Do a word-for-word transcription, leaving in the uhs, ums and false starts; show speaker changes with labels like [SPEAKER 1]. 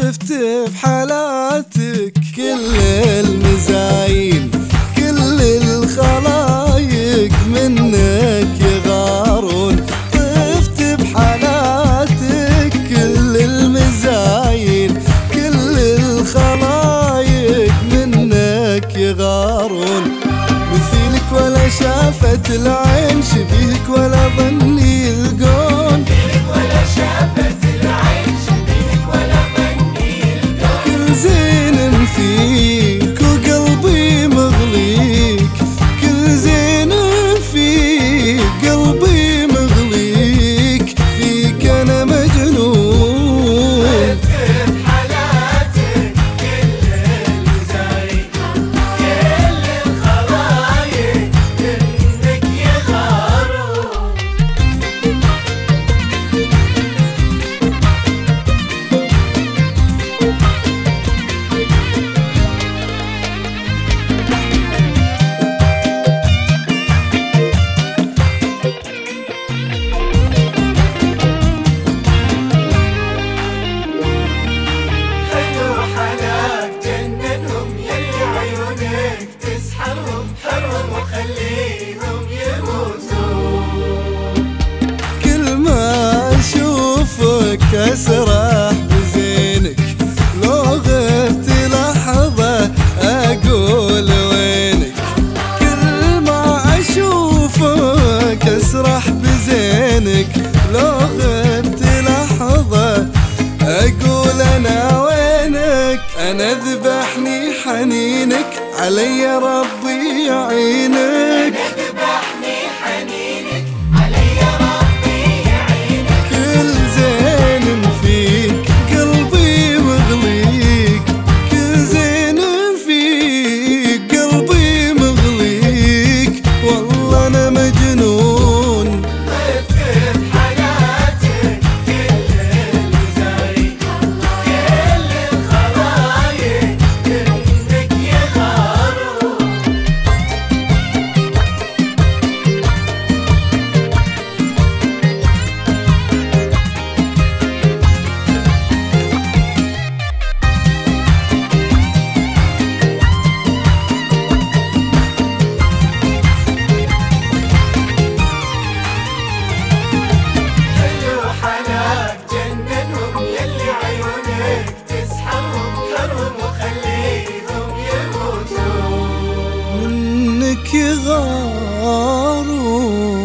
[SPEAKER 1] طفت بحالاتك كل المزاين، كل الخلايق منك يغارون. طفت بحالاتك كل المزاين، كل الخلايق منك يغارون. مثيلك ولا شافت العين، شبيهك ولا ظن يلقون.
[SPEAKER 2] ولا شافت العين، شبيهك ولا ظن يلقون.
[SPEAKER 1] كل زين فيك وقلبي مغليك، كل زين فيك قلبي مغليك، فيك انا مجنون.
[SPEAKER 2] وخليهم يموتون.
[SPEAKER 1] كل ما اشوفك اسرح بزينك، لو غبت لحظة اقول وينك. كل ما اشوفك اسرح بزينك، لو غبت لحظة اقول انا وينك. انا ذبحني حنينك، علي ربي يعينك.
[SPEAKER 2] ذبحني حنينك، علي ربي يعينك.
[SPEAKER 1] كل زين فيك قلبي مغليك، كل زين فيك قلبي مغليك، والله انا مجنون.
[SPEAKER 2] طفت بحياتك كل المزايا، كل الخلايق منك يغارون. حلو حلاك جننهم، يلي عيونك تسحرهم. حرهم وخليهم يموتون.
[SPEAKER 1] منك يغارون.